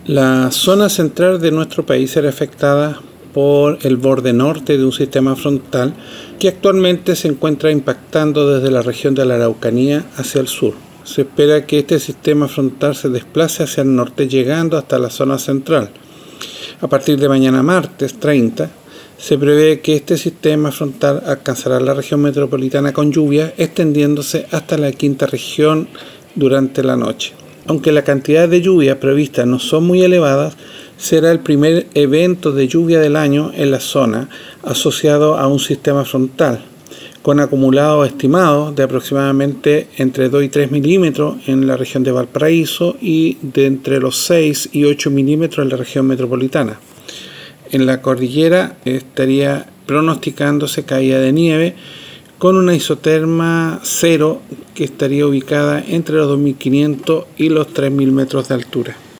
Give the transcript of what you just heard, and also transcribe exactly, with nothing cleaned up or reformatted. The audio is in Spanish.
La zona central de nuestro país será afectada por el borde norte de un sistema frontal que actualmente se encuentra impactando desde la región de la Araucanía hacia el sur. Se espera que este sistema frontal se desplace hacia el norte, llegando hasta la zona central. A partir de mañana martes treinta, se prevé que este sistema frontal alcanzará la región metropolitana con lluvias, extendiéndose hasta la quinta región durante la noche. Aunque la cantidad de lluvia prevista no son muy elevadas, será el primer evento de lluvia del año en la zona asociado a un sistema frontal, con acumulados estimados de aproximadamente entre dos y tres milímetros en la región de Valparaíso y de entre los seis y ocho milímetros en la región metropolitana. En la cordillera estaría pronosticándose caída de nieve con una isoterma cero que estaría ubicada entre los dos mil quinientos y los tres mil metros de altura.